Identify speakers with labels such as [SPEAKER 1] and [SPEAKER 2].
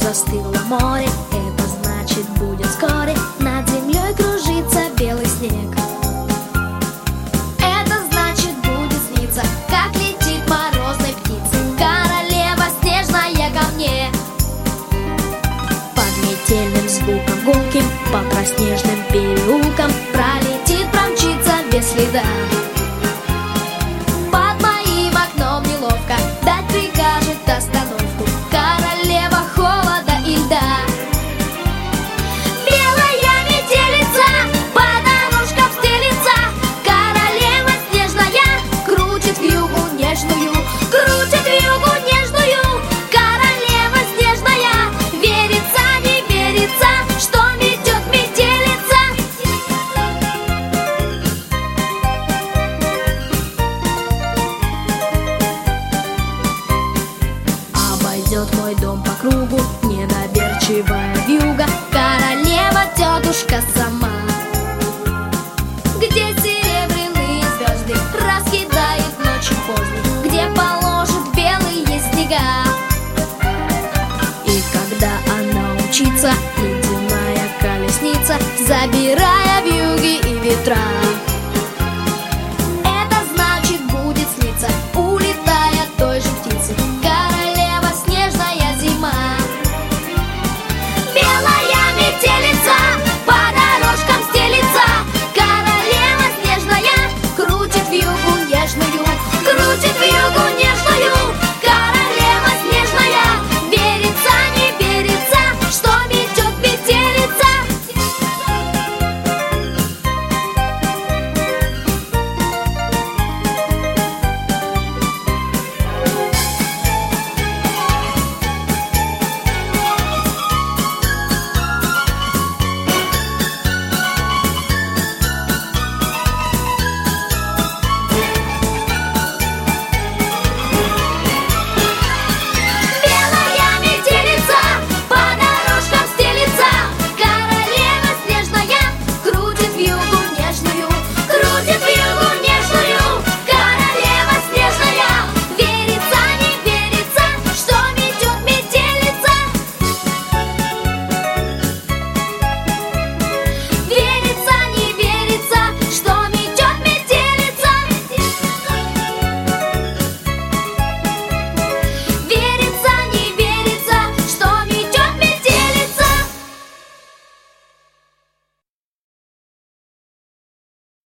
[SPEAKER 1] застыло море, это значит будет вскоре над землей кружится белый снег. Это значит будет сниться, как летит морозной птица королева снежная ко мне. Под метельным звуком гулким по проснежным переулкам пролетит, промчится без следа. Под моим окном неловко дать прикажет остановку королева холода и льда. Белая метелица по дорожкам стелится, королева снежная крутит вьюгу нежную, крутит вьюгу нежную. Королева снежная верится, не верится, что метет метелица. Обойдет мой дом по кругу недоверчивая вьюга, королева тетушка сама. Где серебряные звезды раскидает ночью поздней, где положит белые снега. И когда она умчится, ледяная колесница, забирая вьюги и ветра.